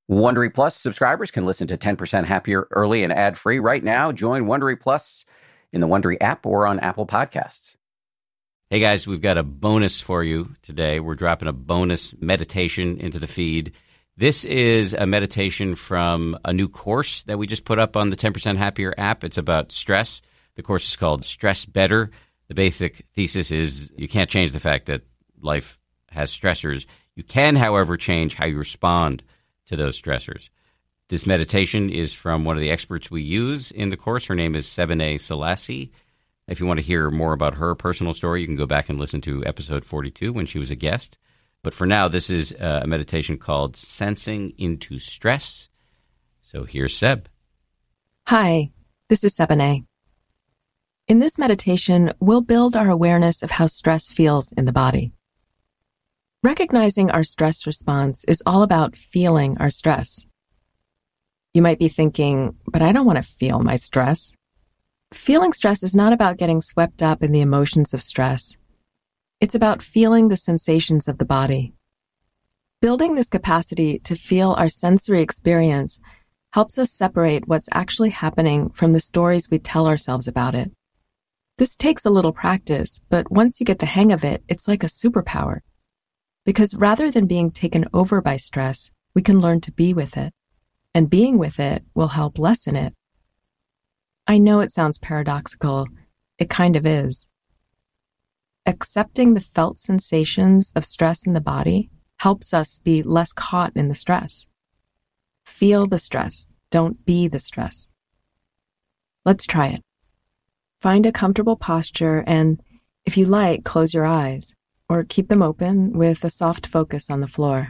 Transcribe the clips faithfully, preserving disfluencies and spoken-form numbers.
Wondery Plus subscribers can listen to ten percent Happier early and ad-free right now. Join Wondery Plus in the Wondery app or on Apple Podcasts. Hey guys, we've got a bonus for you today. We're dropping a bonus meditation into the feed. This is a meditation from a new course that we just put up on the ten percent Happier app. It's about stress. The course is called Stress Better. The basic thesis is you can't change the fact that life has stressors. You can, however, change how you respond to those stressors. This meditation is from one of the experts we use in the course. Her name is Sebene Selassie. If you want to hear more about her personal story, you can go back and listen to episode forty-two when she was a guest. But for now, this is a meditation called Sensing into Stress. So here's Seb. Hi, this is Sebene. In this meditation, we'll build our awareness of how stress feels in the body. Recognizing our stress response is all about feeling our stress. You might be thinking, but I don't want to feel my stress. Feeling stress is not about getting swept up in the emotions of stress. It's about feeling the sensations of the body. Building this capacity to feel our sensory experience helps us separate what's actually happening from the stories we tell ourselves about it. This takes a little practice, but once you get the hang of it, it's like a superpower. Because rather than being taken over by stress, we can learn to be with it. And being with it will help lessen it. I know it sounds paradoxical. It kind of is. Accepting the felt sensations of stress in the body helps us be less caught in the stress. Feel the stress. Don't be the stress. Let's try it. Find a comfortable posture and, if you like, close your eyes. Or keep them open with a soft focus on the floor.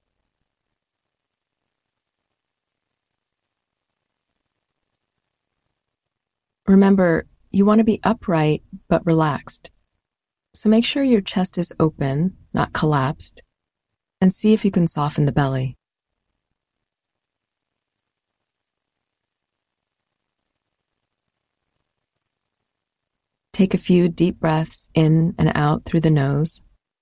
Remember, you want to be upright but relaxed. So make sure your chest is open, not collapsed, and see if you can soften the belly. Take a few deep breaths in and out through the nose.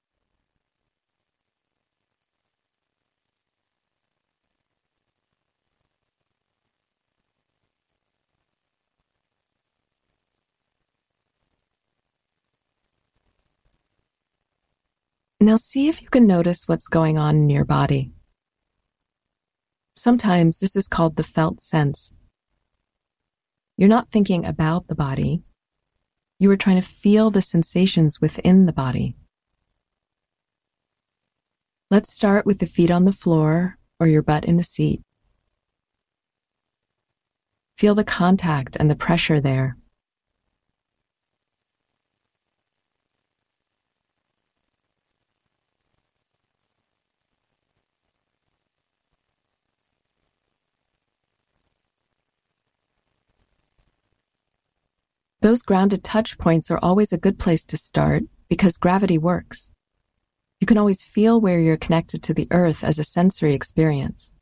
Now see if you can notice what's going on in your body. Sometimes this is called the felt sense. You're not thinking about the body. You are trying to feel the sensations within the body. Let's start with the feet on the floor or your butt in the seat. Feel the contact and the pressure there. Those grounded touch points are always a good place to start because gravity works. You can always feel where you're connected to the earth as a sensory experience.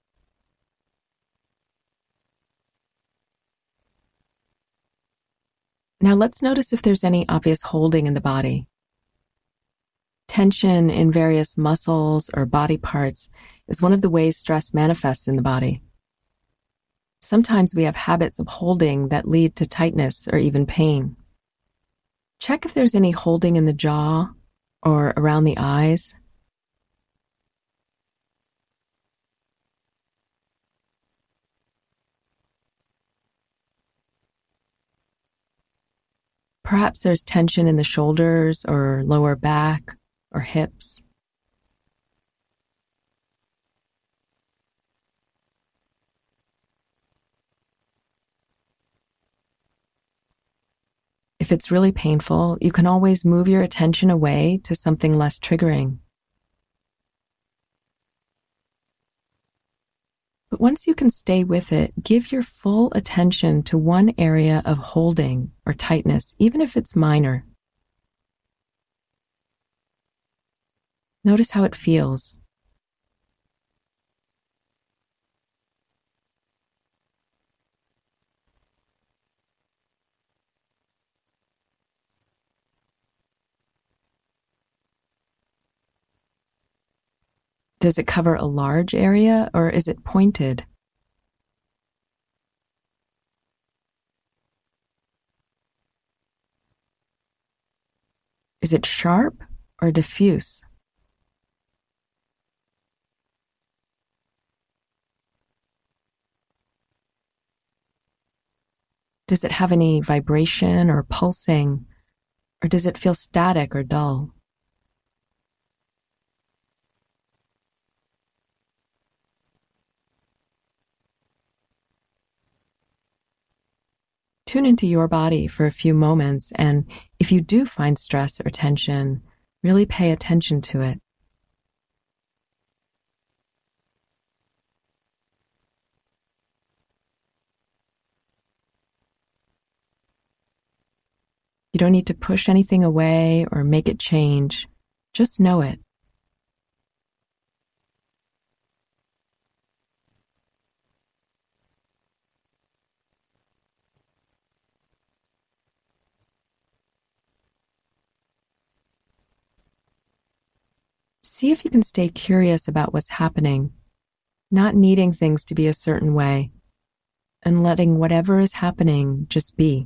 Now let's notice if there's any obvious holding in the body. Tension in various muscles or body parts is one of the ways stress manifests in the body. Sometimes we have habits of holding that lead to tightness or even pain. Check if there's any holding in the jaw or around the eyes. Perhaps there's tension in the shoulders or lower back or hips. If it's really painful, you can always move your attention away to something less triggering. But once you can stay with it, give your full attention to one area of holding or tightness, even if it's minor. Notice how it feels. Does it cover a large area or is it pointed? Is it sharp or diffuse? Does it have any vibration or pulsing, or does it feel static or dull? Tune into your body for a few moments, and if you do find stress or tension, really pay attention to it. You don't need to push anything away or make it change. Just know it. See if you can stay curious about what's happening, not needing things to be a certain way, and letting whatever is happening just be.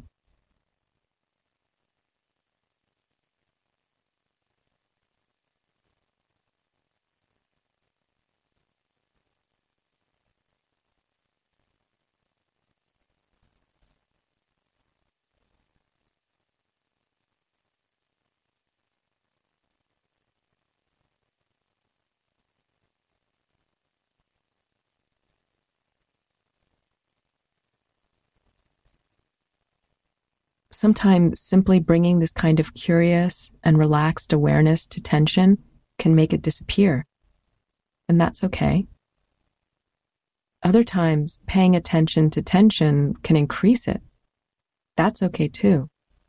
Sometimes simply bringing this kind of curious and relaxed awareness to tension can make it disappear, and that's okay. Other times, paying attention to tension can increase it. That's okay too.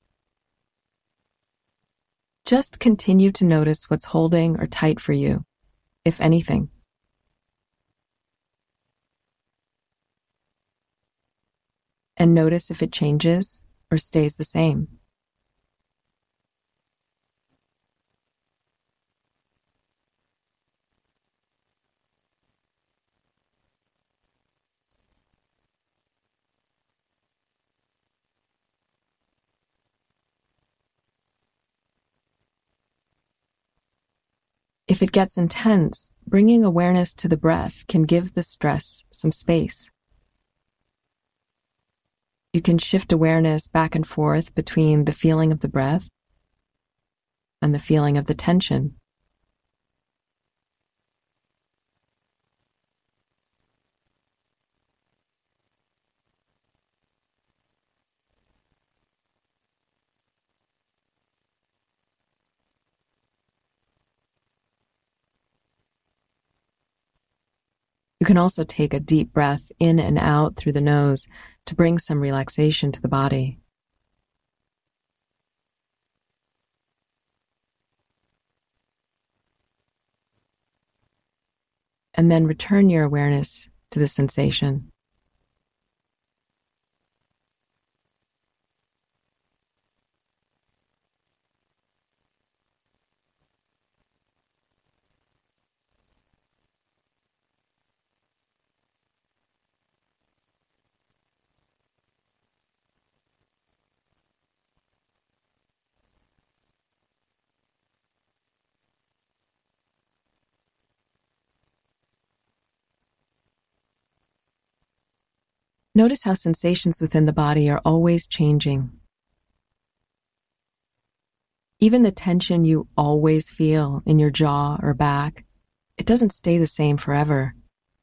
Just continue to notice what's holding or tight for you, if anything. And notice if it changes or stays the same. If it gets intense, bringing awareness to the breath can give the stress some space. You can shift awareness back and forth between the feeling of the breath and the feeling of the tension. You can also take a deep breath in and out through the nose to bring some relaxation to the body. And then return your awareness to the sensation. Notice how sensations within the body are always changing. Even the tension you always feel in your jaw or back, it doesn't stay the same forever.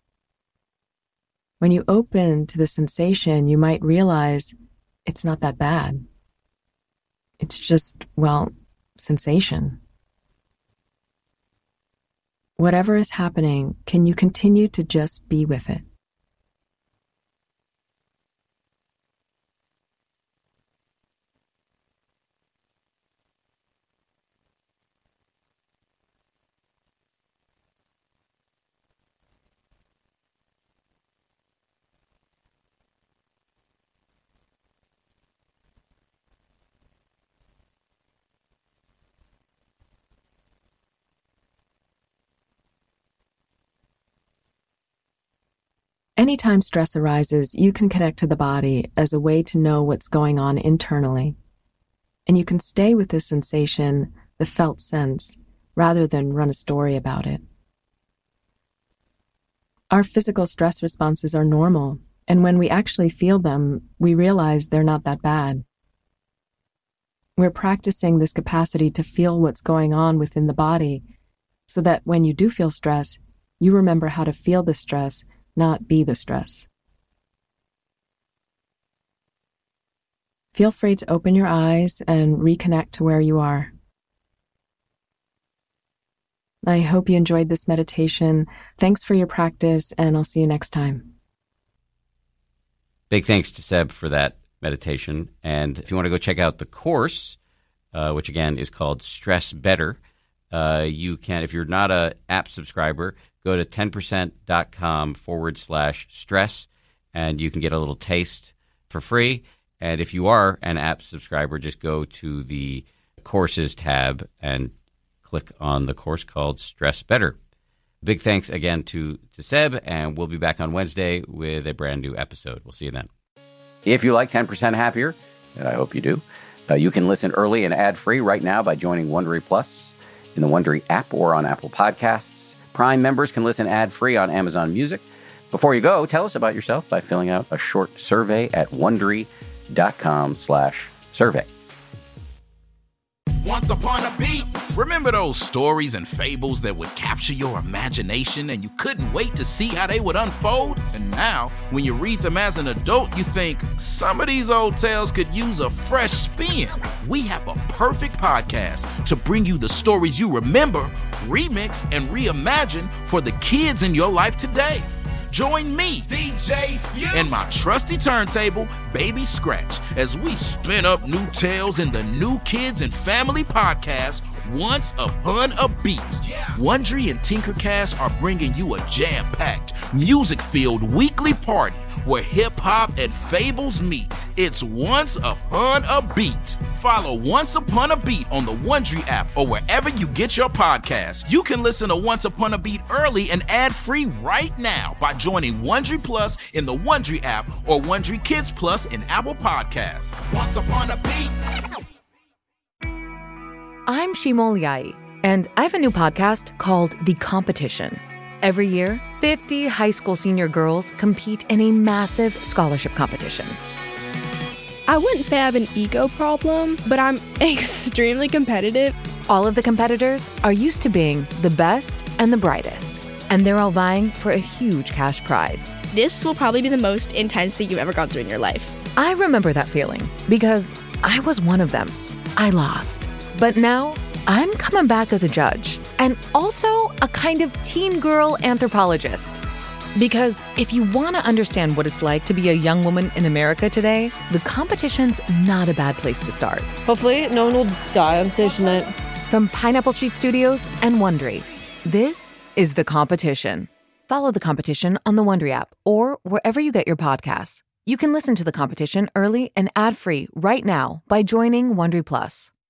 When you open to the sensation, you might realize it's not that bad. It's just, well, sensation. Whatever is happening, can you continue to just be with it? Anytime stress arises, you can connect to the body as a way to know what's going on internally. And you can stay with the sensation, the felt sense, rather than run a story about it. Our physical stress responses are normal, and when we actually feel them, we realize they're not that bad. We're practicing this capacity to feel what's going on within the body so that when you do feel stress, you remember how to feel the stress, not be the stress. Feel free to open your eyes and reconnect to where you are. I hope you enjoyed this meditation. Thanks for your practice, and I'll see you next time. Big thanks to Seb for that meditation. And if you want to go check out the course, uh, which again is called Stress Better, uh, you can, if you're not a app subscriber, go to ten percent.com forward slash stress, and you can get a little taste for free. And if you are an app subscriber, just go to the courses tab and click on the course called Stress Better. Big thanks again to, to Seb, and we'll be back on Wednesday with a brand new episode. We'll see you then. If you like ten percent Happier, and I hope you do, uh, you can listen early and ad-free right now by joining Wondery Plus in the Wondery app or on Apple Podcasts. Prime members can listen ad-free on Amazon Music. Before you go, tell us about yourself by filling out a short survey at Wondery.com slash survey. Once upon a beat. Remember those stories and fables that would capture your imagination and you couldn't wait to see how they would unfold? And now, when you read them as an adult, you think, some of these old tales could use a fresh spin. We have a perfect podcast to bring you the stories you remember, remix, and reimagine for the kids in your life today. Join me, D J Few, and my trusty turntable, Baby Scratch, as we spin up new tales in the New Kids and Family podcast, Once Upon a Beat. Yeah. Wondery and Tinkercast are bringing you a jam-packed, music-filled weekly party where hip-hop and fables meet. It's Once Upon a Beat. Follow Once Upon a Beat on the Wondery app or wherever you get your podcasts. You can listen to Once Upon a Beat early and ad-free right now by joining Wondery Plus in the Wondery app or Wondery Kids Plus in Apple Podcasts. Once Upon a Beat. I'm Shimol Yai, and I have a new podcast called The Competition. Every year, fifty high school senior girls compete in a massive scholarship competition. I wouldn't say I have an ego problem, but I'm extremely competitive. All of the competitors are used to being the best and the brightest, and they're all vying for a huge cash prize. This will probably be the most intense thing you've ever gone through in your life. I remember that feeling because I was one of them. I lost. But now, I'm coming back as a judge and also a kind of teen girl anthropologist. Because if you want to understand what it's like to be a young woman in America today, the competition's not a bad place to start. Hopefully, no one will die on stage tonight. From Pineapple Street Studios and Wondery, this is The Competition. Follow The Competition on the Wondery app or wherever you get your podcasts. You can listen to The Competition early and ad-free right now by joining Wondery Plus.